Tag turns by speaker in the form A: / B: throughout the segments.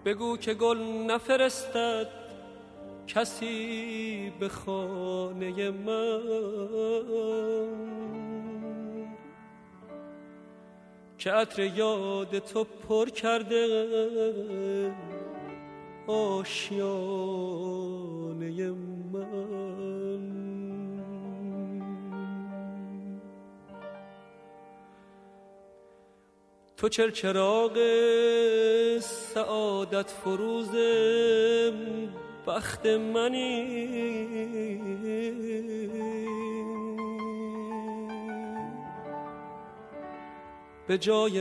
A: بگو که گل نفرستد کسی به خانه من، که عطر یاد تو پر کرده آشیانه من. تو چراغ سعادت فروز بخت منی، به جای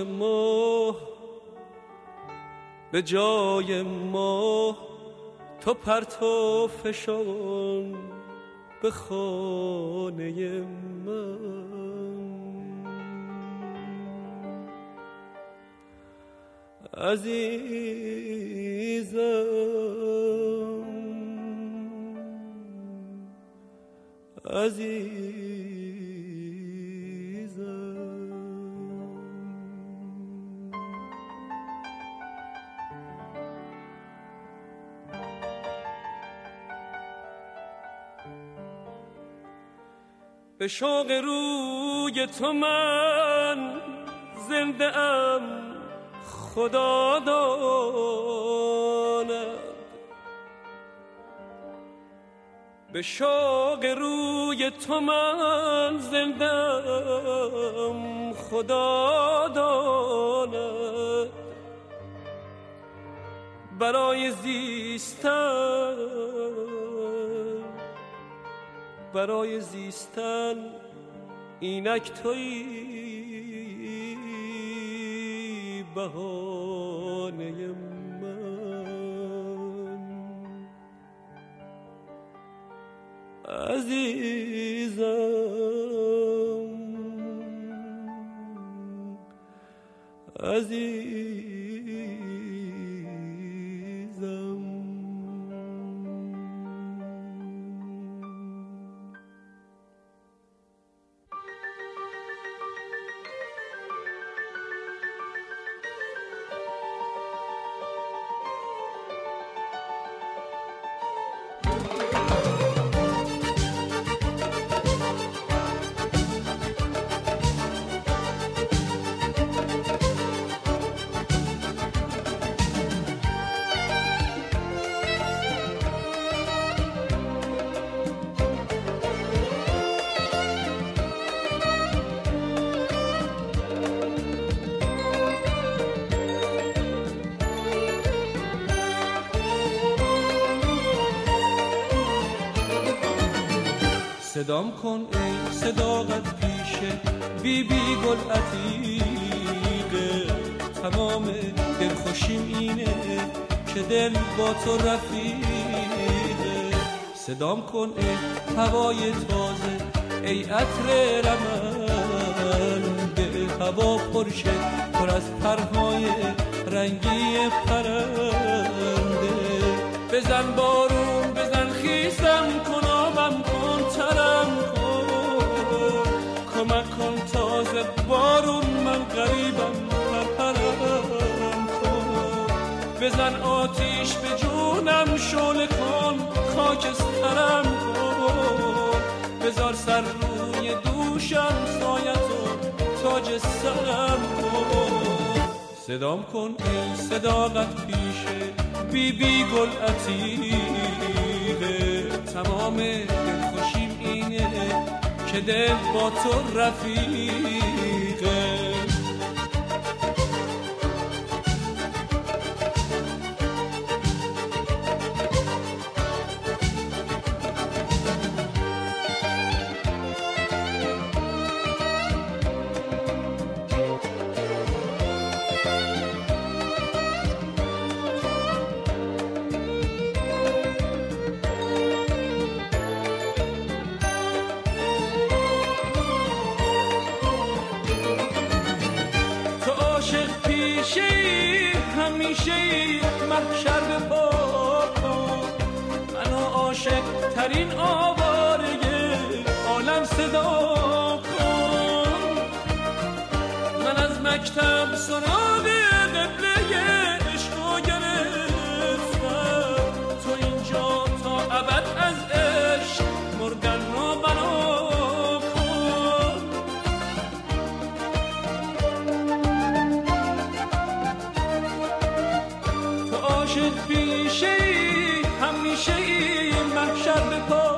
A: ماه تو پرتو فشان به خانه من. عزیزم به شوق روی تو من زنده ام خدا داند، به شوق روی تو من زنده ام خدا داند. برای زیستن اینک تویی بهانه من. عزیزم صدام کن ای صداقت پیشه بی گل عتیقه، تمام دلخوشیم اینه که دل با تو رفیقه. صدام کن ای هوای تازه ای عطر رمن، به هوا پرشه پر از پرهای رنگی پرنده. بزن بارون بزن خیسم کن آبم کن ترم کن، کمک کن تازه بارون من غریبم پرپرم کن. بزن آتیش به جونم شعله کن خاکسترم کن، بذار سر روی دوشم سایتو تاج سرم کن. صدام کن ای صداقت پیشه بی گل عتیقه، تمام دلخوشیم اینه که دل با تو رفیقه. محشر به پا کن، منو عاشق ترین آواره عالم صدا کن. من از مکتب سراغ قبله عشقو گرفتم، عاشق بیشه ای همیشه ای محشر به پا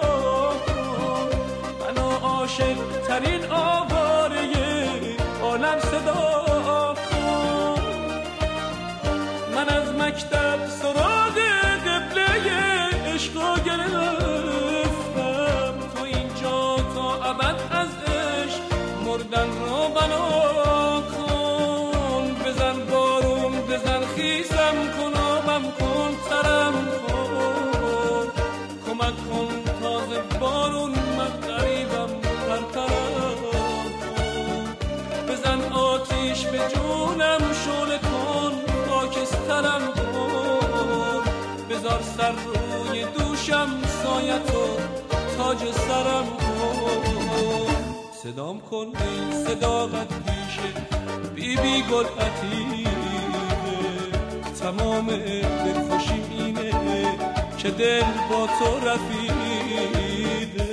A: منو عاشق ترین آواره عالم صدا کن من از مکتب سراغ قبله عشقو گرفتم تو اینجا تا ابد از عشق مردن رو بنا کن بزن بارون بزن خیزم کن آبم کن ترم کن کمک کن تازه بارون من غریبم پرپرم کن بزن آتیش به جونم شعله کن خاکسترم کن بذار سر روی دوشم سایتو تاج سرم کن صدام کن ای صداقت پیشه بی بی گل عتیقه تمام دلخوشیم اینه که دل با تو رفیقه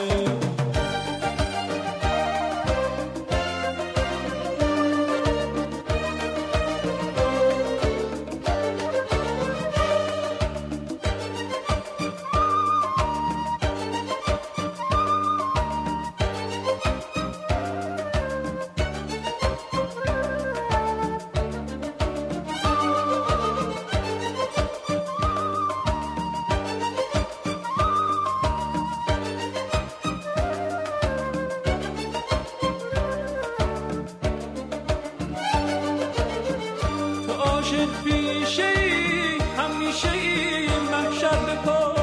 A: عاشق بیشه ای همیشه ای محشر به پا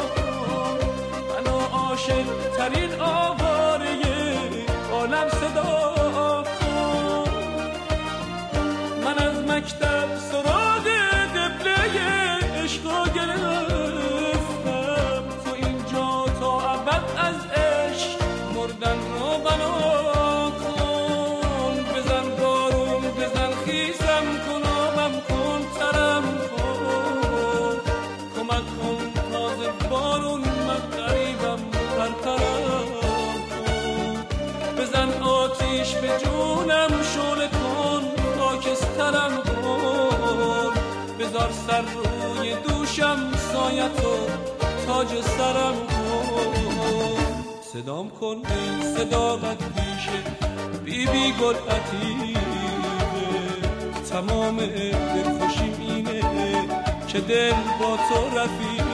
A: منو عاشق ترین آواره عالم صدا کن من از مکتب سراغ قبله عشقو گرفتم تو اینجا تا ابد از عشق مردن رو بنا کن بزن بارون بزن خیزم کن کن ترم کن کمک کن تازه بارون من غریبم پرپرم کن بزن آتیش به جونم شعله کن خاکسترم کن بذار سر روی دوشم سایتو تاج سرم کن صدام کن ای صداقت پیشه بی بی گل عتیقه تمام دلخوشیم اینه که دل با تو رفیق